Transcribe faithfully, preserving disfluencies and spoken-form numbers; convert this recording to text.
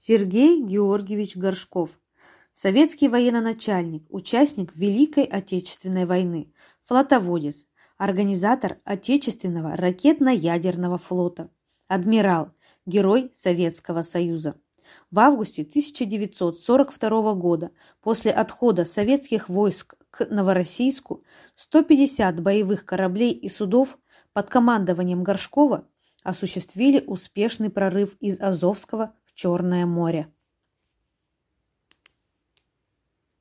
Сергей Георгиевич Горшков. Советский военачальник, участник Великой Отечественной войны, флотоводец, организатор Отечественного ракетно-ядерного флота, адмирал, Герой Советского Союза. В августе тысяча девятьсот сорок второго года, после отхода советских войск к Новороссийску, сто пятьдесят боевых кораблей и судов под командованием Горшкова осуществили успешный прорыв из Азовского в Черное море.